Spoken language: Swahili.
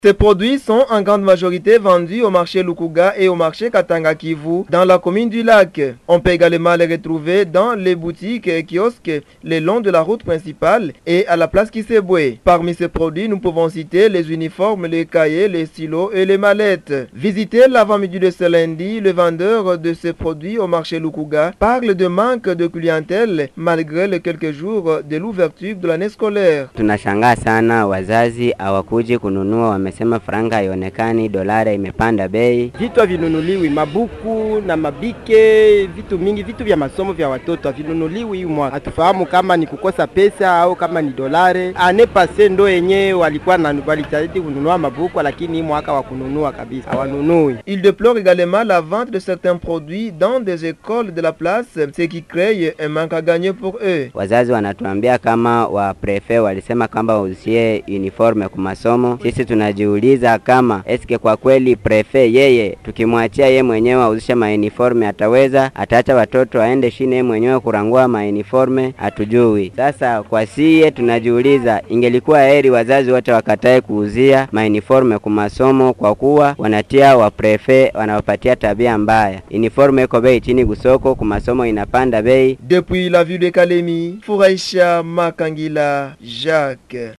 Ces produits sont en grande majorité vendus au marché Lukuga et au marché Katanga Kivu dans la commune du Lac. On peut également les retrouver dans les boutiques et kiosques le long de la route principale et à la place Kisebwe. Parmi ces produits, nous pouvons citer les uniformes, les cahiers, les stylos et les mallettes. Visitez l'avant-midi de ce lundi, le vendeur de ces produits au marché Lukuga parle de manque de clientèle malgré les quelques jours de l'ouverture de l'année scolaire. Tunashangaa sana wazazi hawakuji kununua, wamesema franga haionekani, dolari imepanda bei. Vitu havinunuliwi, mabuku na mabike, vitu mingi, vitu vya masomo vya watoto havinunuliwi hii mwaka. Hatufahamu kama ni kukosa pesa au kama ni dolari. Ane pase ndo yenye walikuwa walitahidi kununua mabuku, lakini hii mwaka wakununua kabisa, hawanunui. Il déplore également la vente de certains produits dans des écoles de la place, ce qui crée un manque à gagner pour eux. Wazazi wanatuambia kama wa prefet walisema kama uzie uniforme kwa masomo. Sisi tunajiuliza kama eske kwa kweli prefet yeye tukimwachia yeye mwenyewe auzishe uniforme ataweza, ataacha watoto waende shine yeye mwenyewe kurangua uniforme, hatujui. Sasa kwa siye tunajiuliza ingelikuwa heri wazazi wote wakatae kuuzia uniforme kwa masomo, kwa kuwa wanatia wa prefet wanawapatia tabia mbaya. Uniforme iko bei chini gusoko, kwa masomo inapanda bei. Depuis la ville de Kalemi, Furaisha Makangila, Jacques.